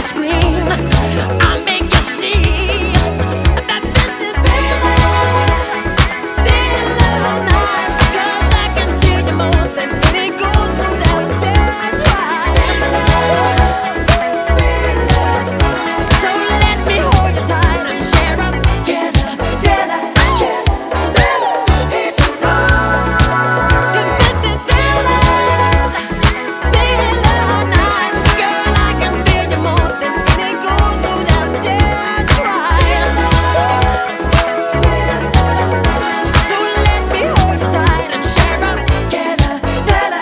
screen. I make you see that this is real love, 'cause I can feel you more than any gold without you trying. So let me hold you tight and share up together, together, together. It's love, 'cause this is real love night. Girl, I can feel you more than any gold without you trying. So let me hold you tight and share up together, together.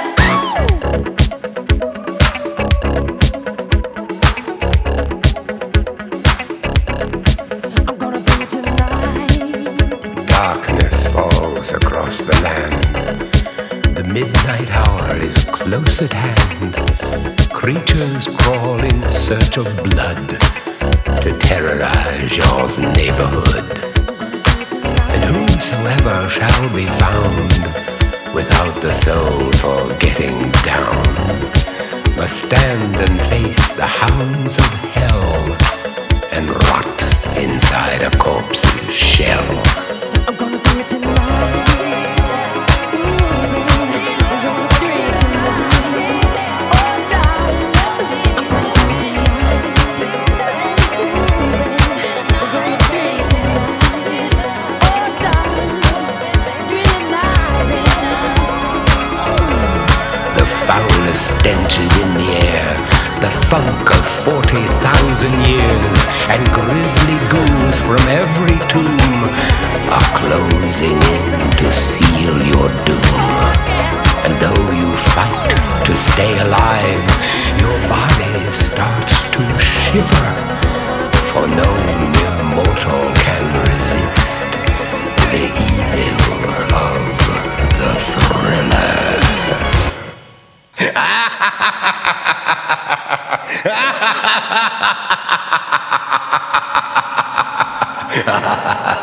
I'm gonna bring it tonight. Darkness falls across the land. The midnight hour is close at hand. Creatures crawl in search of blood to terrorize your neighborhood. And whosoever shall be found without the soul for getting down must stand and face the hounds of hell and rot inside a corpse's shell. I'm gonna bring it tonight. I'm gonna bring it tonight. Oh, darling, I'm gonna bring it tonight. I'm gonna bring it tonight. Oh, darling, bring it tonight. The foulest stench is in the air, the funk of 40,000 years, and grisly ghouls from every tomb are closing in to seal your doom. And though you fight to stay alive, your body starts to shiver, for no mere mortal can resist the evil of the thriller. Ha ha ha ha!